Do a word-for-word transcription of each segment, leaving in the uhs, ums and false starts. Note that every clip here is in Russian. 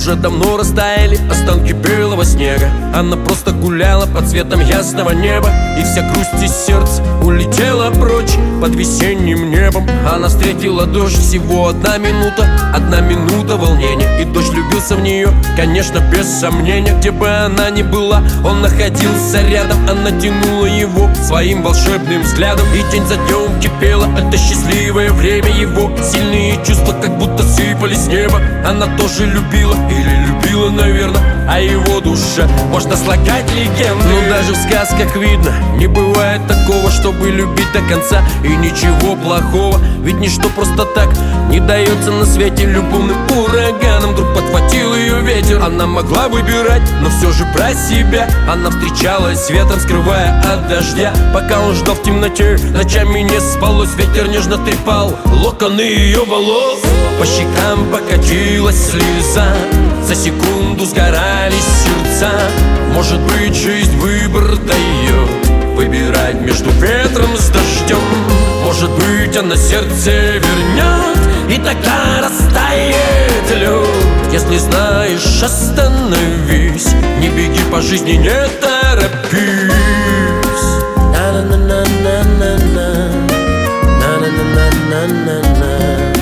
уже давно растаяли останки белого снега. Она просто гуляла под цветом ясного неба, и вся грусть из сердца улетела прочь под весенним небом. Она встретила дождь, всего одна минута, одна минута волнения, и дождь влюбился в нее, конечно, без сомнения. Где бы она ни была, он находился рядом. Она тянула его своим волшебным взглядом, и день за днем кипело это счастливое время. Его сильные чувства как будто сыпались с неба. Она тоже любила, или любила, наверное, а его душе можно слагать легенды. Но даже в сказках видно, не бывает такого, чтобы любить до конца, и ничего плохого, ведь ничто просто так не дается на свете. Любовным ураганом вдруг подхватил ее ветер. Она могла выбирать, но все же про себя. Она встречалась с ветром, скрывая от дождя. Пока он ждал в темноте, ночами не спалось. Ветер нежно трепал локоны ее волос. По щекам покатилась слеза, за секунду сгорались сердца. Может быть, жизнь выбор дает выбирать между ветром с дождем. Может быть, она сердце вернет, и тогда растает лед. Если знаешь, остановись, не беги по жизни, не торопись. На-на-на-на-на-на, на-на-на-на-на-на.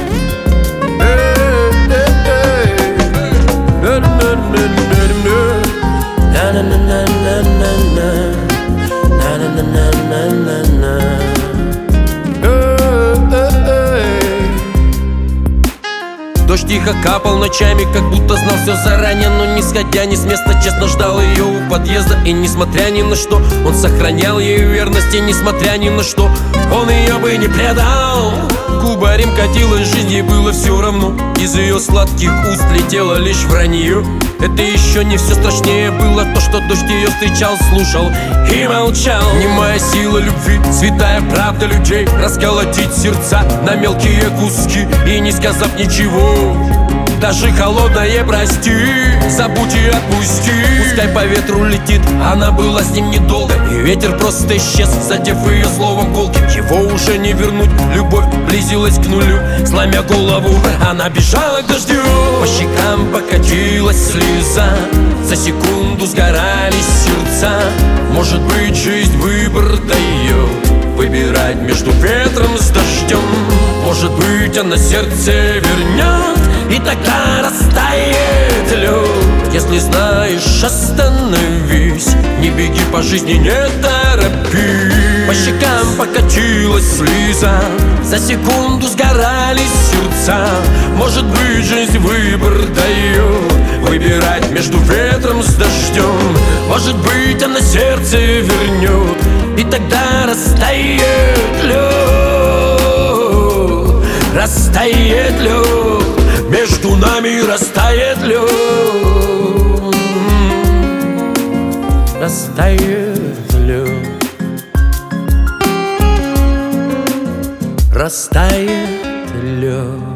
Дождь тихо капал ночами, как будто знал все заранее, но не сходя ни с места, честно ждал ее у подъезда. И несмотря ни на что, он сохранял ей верность, и несмотря ни на что, он ее бы не предал. Кубарем катилась жизнь, ей было все равно. Из ее сладких уст летело лишь вранье. Это еще не все, страшнее было то, что дождь ее встречал, слушал и молчал. Немая сила любви, святая правда людей, расколотить сердца на мелкие куски и не сказав ничего. Даже холодное прости, забудь и отпусти. Пускай по ветру летит, она была с ним недолго, и ветер просто исчез, задев ее словом колким. Его уже не вернуть, любовь близилась к нулю. Сломя голову, она бежала к дождю. По щекам покатилась слеза, за секунду сгорались сердца. Может быть, жизнь выбор дает выбирать между ветром с дождем. Может быть, она сердце вернет, и тогда растает лед. Если знаешь, остановись, не беги по жизни, не торопись. По щекам покатилась слеза, за секунду сгорались сердца. Может быть, жизнь выбор дает выбирать между ветром с дождем. Может быть, она сердце вернет, и тогда растает лед. Растает лед, между нами растает лед. Растает лед, растает лед.